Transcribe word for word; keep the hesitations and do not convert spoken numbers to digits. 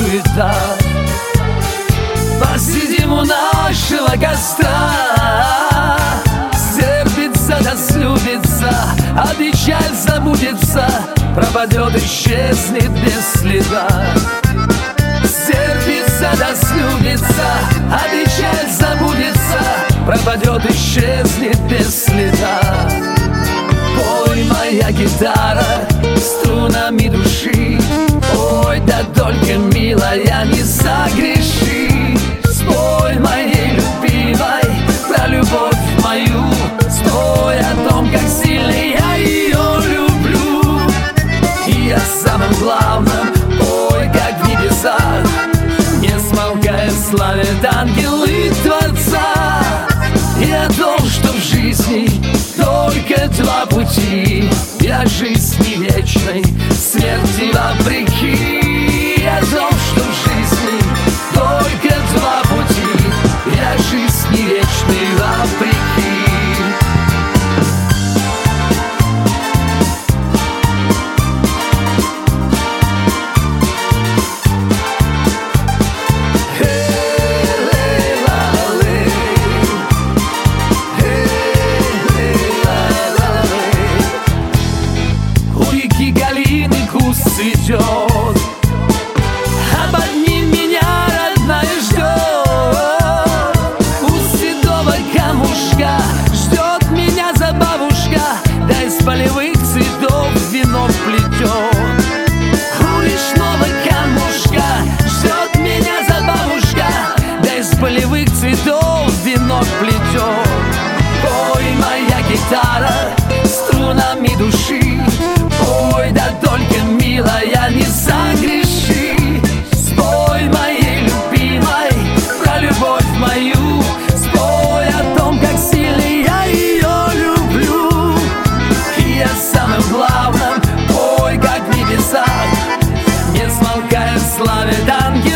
суета. Посидим у нашего костра, стерпится да слюбится, а печаль забудется, пропадет, исчезнет без следа. Стерпится да слюбится, а печаль забудется, пропадет, исчезнет без следа. Пой, моя гитара, струнами души, ой, да только, милая, не согреши. Спой моей любимой про любовь мою, спой о том, как сильно я ее люблю. И о самом главном, ой, как в небесах, не смолкая славят ангелы Творца. И о том, что в жизни только два пути, для жизни вечной, смерти вопреки. И о том, что в жизни только два пути, для жизни вечной вопреки. Идет, а под ним меня родная ждет. У седого камушка ждет меня забавушка, да из полевых цветов венок плетет. У речного камушка ждет меня забавушка, да из полевых цветов венок плетет. Пой, моя гитара, струнами души, ой, да только, милая, не согреши. Спой моей любимой про любовь мою, спой о том, как сильно я ее люблю. И о самом главном, ой, как в небесах, не смолкая славят ангелы